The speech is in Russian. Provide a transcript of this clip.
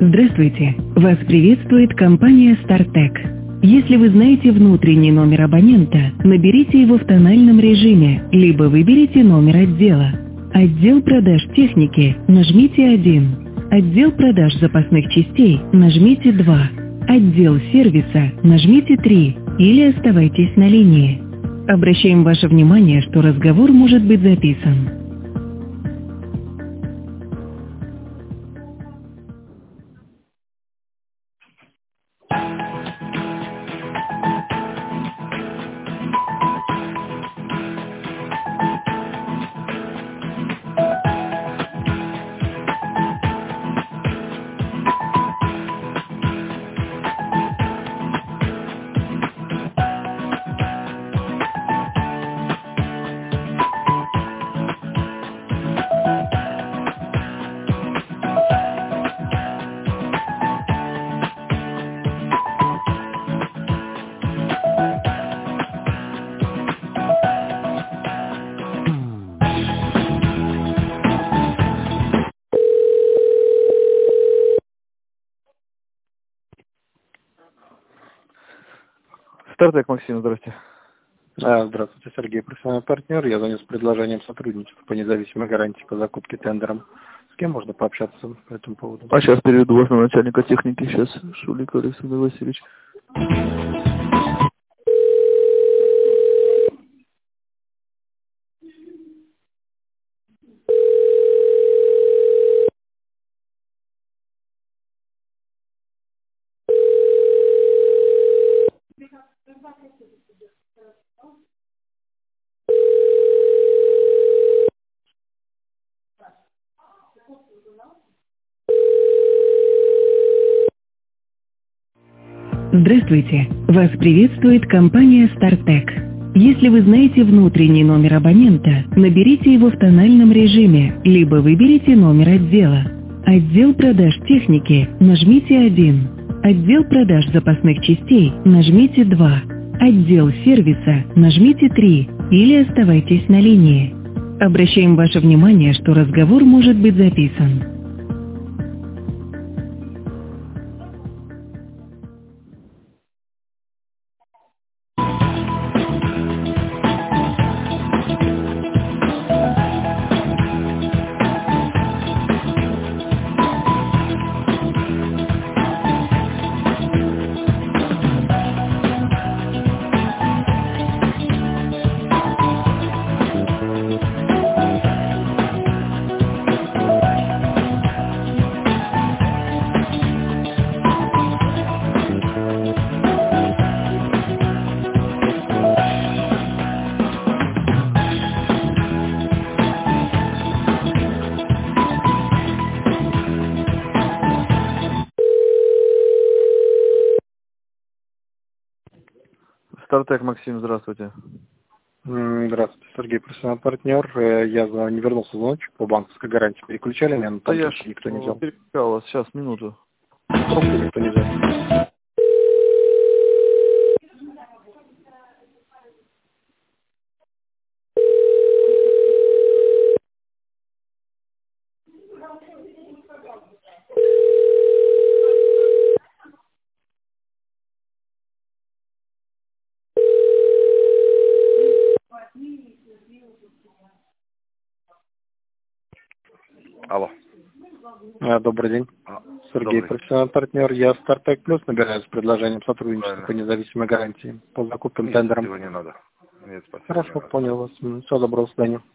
Здравствуйте! Вас приветствует компания StarTech. Если вы знаете внутренний номер абонента, наберите его в тональном режиме, либо выберите номер отдела. Отдел продаж техники, нажмите 1. Отдел продаж запасных частей, нажмите 2. Отдел сервиса, нажмите 3. Или оставайтесь на линии. Обращаем ваше внимание, что разговор может быть записан. Стартек, Максим, здрасте. Здравствуйте, Сергей, профессиональный партнер. Я звоню с предложением сотрудничества по независимой гарантии по закупке тендером. С кем можно пообщаться по этому поводу? А сейчас переведу вас на начальника техники. Сейчас Шулик Александр Васильевич. Здравствуйте! Вас приветствует компания StarTech. Если вы знаете внутренний номер абонента, наберите его в тональном режиме, либо выберите номер отдела. Отдел продаж техники, нажмите 1. Отдел продаж запасных частей, нажмите 2. Отдел сервиса, нажмите 3. Или оставайтесь на линии. Обращаем ваше внимание, что разговор может быть записан. Стартек, Максим, здравствуйте. Здравствуйте, Сергей, профессиональный партнер. Я не вернулся звоночек по банковской гарантии. Переключали меня, но там никто не взял. Переключал вас. Сейчас, минуту. Трубку никто не взял. Алло. Добрый день. Сергей, Добрый. профессиональный партнер. Я StarTech Plus набираю с предложением сотрудничества по независимой гарантии по закупкам тендером. Его не надо. Нет, спасибо. Хорошо, понял вас. Всего доброго, до свидания.